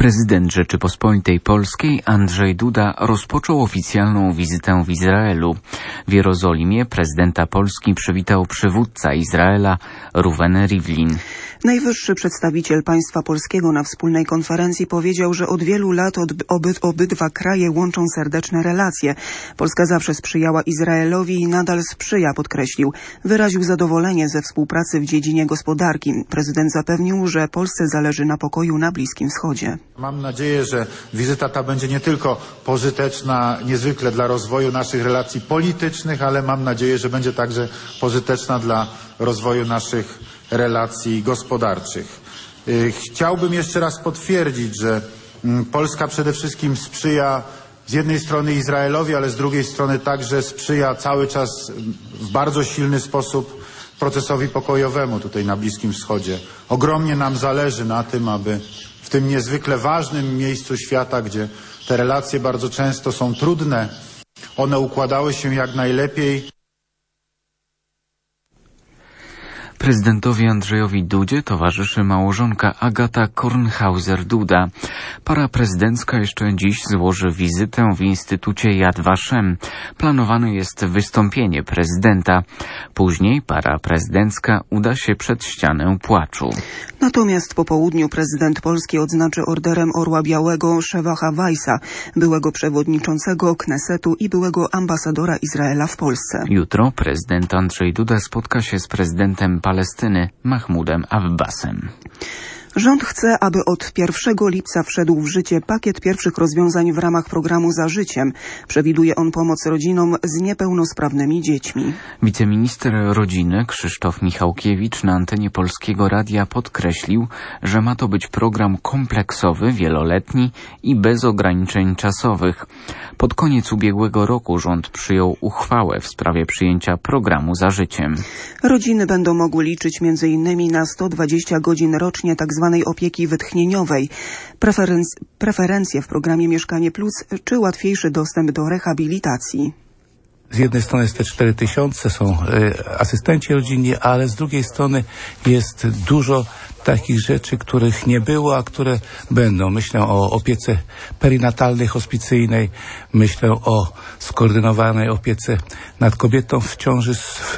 Prezydent Rzeczypospolitej Polskiej Andrzej Duda rozpoczął oficjalną wizytę w Izraelu. W Jerozolimie prezydenta Polski przywitał przywódca Izraela Reuven Rivlin. Najwyższy przedstawiciel państwa polskiego na wspólnej konferencji powiedział, że od wielu lat obydwa kraje łączą serdeczne relacje. Polska zawsze sprzyjała Izraelowi i nadal sprzyja, podkreślił. Wyraził zadowolenie ze współpracy w dziedzinie gospodarki. Prezydent zapewnił, że Polsce zależy na pokoju na Bliskim Wschodzie. Mam nadzieję, że wizyta ta będzie nie tylko pożyteczna niezwykle dla rozwoju naszych relacji politycznych, ale mam nadzieję, że będzie także pożyteczna dla rozwoju naszych relacji gospodarczych. Chciałbym jeszcze raz potwierdzić, że Polska przede wszystkim sprzyja z jednej strony Izraelowi, ale z drugiej strony także sprzyja cały czas w bardzo silny sposób procesowi pokojowemu tutaj na Bliskim Wschodzie. Ogromnie nam zależy na tym, aby w tym niezwykle ważnym miejscu świata, gdzie te relacje bardzo często są trudne, one układały się jak najlepiej. Prezydentowi Andrzejowi Dudzie towarzyszy małżonka Agata Kornhauser-Duda. Para prezydencka jeszcze dziś złoży wizytę w Instytucie Yad Vashem. Planowane jest wystąpienie prezydenta. Później para prezydencka uda się przed ścianę płaczu. Natomiast po południu prezydent Polski odznaczy orderem Orła Białego Shevacha Weissa, byłego przewodniczącego Knesetu i byłego ambasadora Izraela w Polsce. Jutro prezydent Andrzej Duda spotka się z prezydentem Palestyny Mahmudem Abbasem. Rząd chce, aby od 1 lipca wszedł w życie pakiet pierwszych rozwiązań w ramach programu Za Życiem. Przewiduje on pomoc rodzinom z niepełnosprawnymi dziećmi. Wiceminister rodziny Krzysztof Michałkiewicz na antenie Polskiego Radia podkreślił, że ma to być program kompleksowy, wieloletni i bez ograniczeń czasowych. Pod koniec ubiegłego roku rząd przyjął uchwałę w sprawie przyjęcia programu Za Życiem. Rodziny będą mogły liczyć m.in. na 120 godzin rocznie tzw. opieki wytchnieniowej, preferencje w programie Mieszkanie Plus czy łatwiejszy dostęp do rehabilitacji. Z jednej strony jest te 4000, są asystenci rodzinni, ale z drugiej strony jest dużo takich rzeczy, których nie było, a które będą. Myślę o opiece perinatalnej, hospicyjnej, myślę o skoordynowanej opiece nad kobietą w ciąży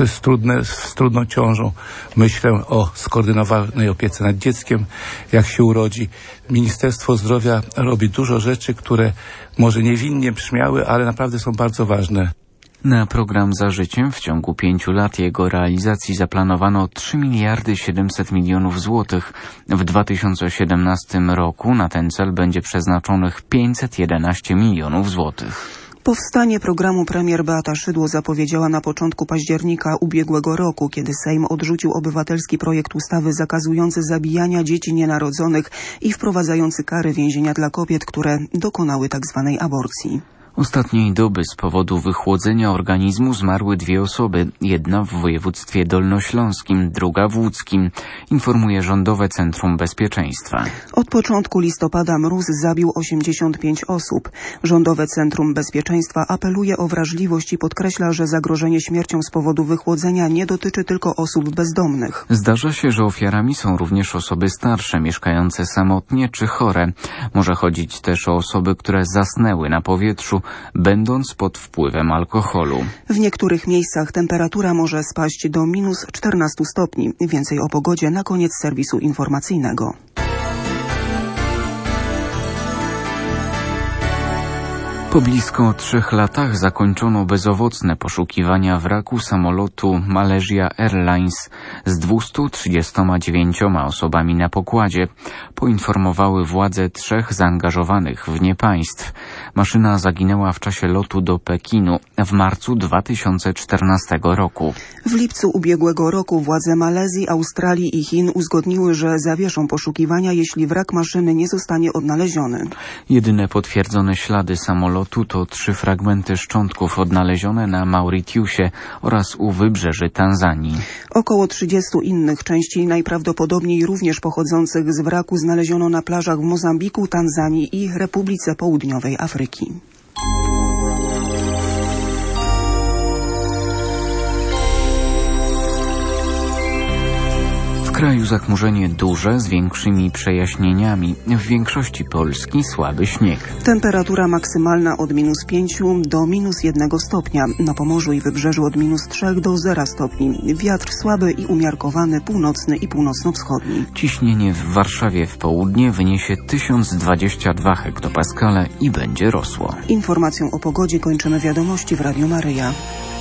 z trudną ciążą, myślę o skoordynowanej opiece nad dzieckiem, jak się urodzi. Ministerstwo Zdrowia robi dużo rzeczy, które może niewinnie brzmiały, ale naprawdę są bardzo ważne. Na program Za Życiem w ciągu 5 lat jego realizacji zaplanowano 3 700 milionów złotych. W 2017 roku na ten cel będzie przeznaczonych 511 milionów złotych. Powstanie programu premier Beata Szydło zapowiedziała na początku października ubiegłego roku, kiedy Sejm odrzucił obywatelski projekt ustawy zakazujący zabijania dzieci nienarodzonych i wprowadzający kary więzienia dla kobiet, które dokonały tzw. aborcji. Ostatniej doby z powodu wychłodzenia organizmu zmarły 2 osoby, jedna w województwie dolnośląskim, druga w łódzkim, informuje Rządowe Centrum Bezpieczeństwa. Od początku listopada mróz zabił 85 osób. Rządowe Centrum Bezpieczeństwa apeluje o wrażliwość i podkreśla, że zagrożenie śmiercią z powodu wychłodzenia nie dotyczy tylko osób bezdomnych. Zdarza się, że ofiarami są również osoby starsze, mieszkające samotnie czy chore. Może chodzić też o osoby, które zasnęły na powietrzu, będąc pod wpływem alkoholu. W niektórych miejscach temperatura może spaść do -14 stopni. Więcej o pogodzie na koniec serwisu informacyjnego. Po blisko 3 latach zakończono bezowocne poszukiwania wraku samolotu Malaysia Airlines z 239 osobami na pokładzie, poinformowały władze 3 zaangażowanych w nie państw. Maszyna zaginęła w czasie lotu do Pekinu w marcu 2014 roku. W lipcu ubiegłego roku władze Malezji, Australii i Chin uzgodniły, że zawieszą poszukiwania, jeśli wrak maszyny nie zostanie odnaleziony. Jedyne potwierdzone ślady samolotu to 3 fragmenty szczątków odnalezione na Mauritiusie oraz u wybrzeży Tanzanii. Około 30 innych części, najprawdopodobniej również pochodzących z wraku, znaleziono na plażach w Mozambiku, Tanzanii i Republice Południowej Afryki. kraju zachmurzenie duże z większymi przejaśnieniami. W większości Polski słaby śnieg. Temperatura maksymalna od -5 do -1 stopnia. Na Pomorzu i Wybrzeżu od -3 do 0 stopni. Wiatr słaby i umiarkowany, północny i północno-wschodni. Ciśnienie w Warszawie w południe wyniesie 1022 hektopaskale i będzie rosło. Informacją o pogodzie kończymy wiadomości w Radiu Maryja.